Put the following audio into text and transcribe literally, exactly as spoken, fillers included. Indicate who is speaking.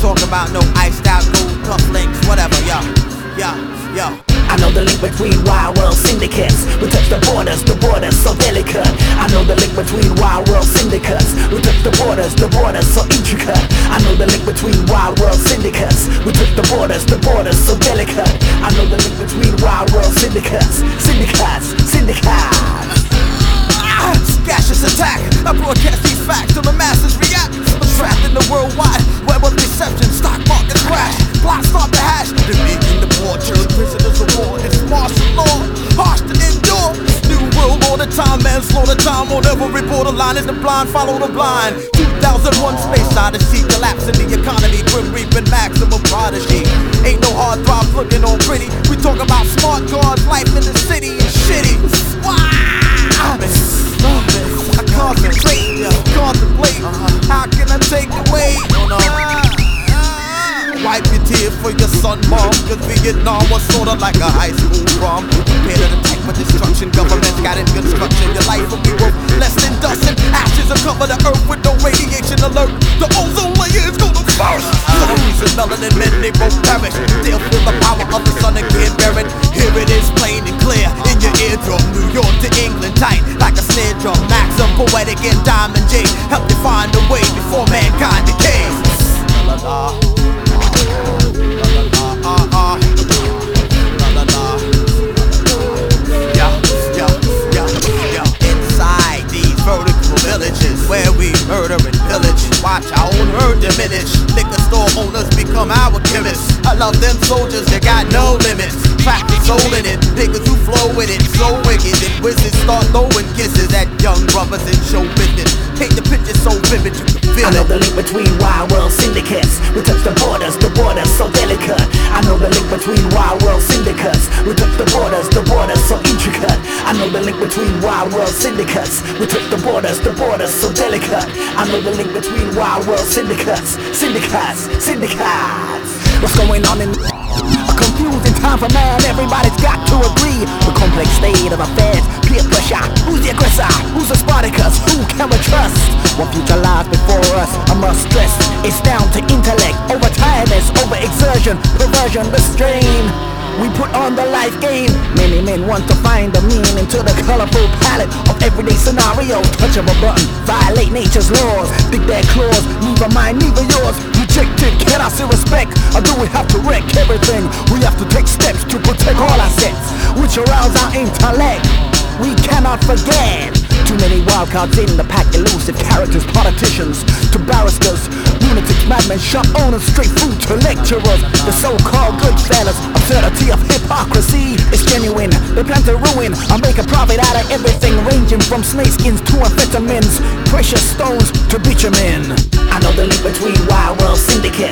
Speaker 1: talking about no iced out gold cufflinks, whatever, yo, yo, yo.
Speaker 2: I know the link between wild world syndicates. We touch the borders, the borders so delicate. I know the link between wild world syndicates. We touch the borders, the borders so intricate. I know the link between wild world syndicates. We touch the borders, the borders so delicate. I know the link between wild world syndicates. Syndicates, syndicates.
Speaker 1: Ah, gaseous attack. I broadcast these facts till the masses react. I'm trapped in the worldwide web of deception. Stock market crash. Blocks start to hash. The meek and the poor turn prisoners of war. It's martial law, harsh to endure. New world order time, manslaughter time. On every borderline is the blind follow the blind. two thousand one Space Odyssey, collapse in the economy, grim reaping maximum prodigy. Ain't no hard throbs looking all pretty. We talk about smart guards, life in the city is shitty. Wow. I concentrate, contemplate. How can I take away? Wipe your tears for your son, mom. Cause Vietnam was sorta like a high school prom. Prepare to the tank for destruction. Government's got in construction. Your life will be worth less than dust and ashes will cover the earth with no radiation alert. The ozone layer is gonna burst. Colories and melanin men, they both perish. Still feel the power of the sun again, bear it. Here it is plain and clear in your eardrum. New York to England, tight like a snare drum. Maxim, poetic and Diamond J. Help you find a way before mankind decays. La la la. Where we murder and pillage, watch our own herd diminish. Liquor store owners become our chemists. I love them soldiers, they got no limits. Track the soul in it, niggas who flow with it. So wicked, and wizards start throwing kisses at young brothers in show business. Paint the picture so vivid you can feel
Speaker 2: I know
Speaker 1: it.
Speaker 2: the link between wild world syndicates. We touch the borders, the borders so delicate. I know the link between wild world syndicates. We touch the borders, the borders so intricate. I know the link between wild world syndicates. We touch the borders, the borders so delicate. I know the link between wild world syndicates. Syndicates, syndicates. What's going on in a confusing time for man? Everybody's got to agree. The complex state of affairs, peer pressure. Who's the aggressor? Who's the Spartacus? Who can we trust? What future lies before us? I must stress it's down to intellect, over tiredness, over exertion, perversion, the strain. We put on the life game. Many men want to find the meaning to the colorful palette of everyday scenario. Touch of a button, violate nature's laws. Dig their claws, neither mine, neither yours. Rejected, can I see respect? Or do we have to wreck everything? We have to take steps to protect all assets, which arouse our intellect. We cannot forget. Too many wildcards in the pack, elusive characters, politicians to barristers, lunatics, madmen, shop owners, straight food to lecturers. The so-called good fellas, absurdity of hypocrisy is genuine. They plan to ruin or make a profit out of everything, ranging from snakeskins to amphetamines, precious stones to bitumen. I know the link between wild world syndicates.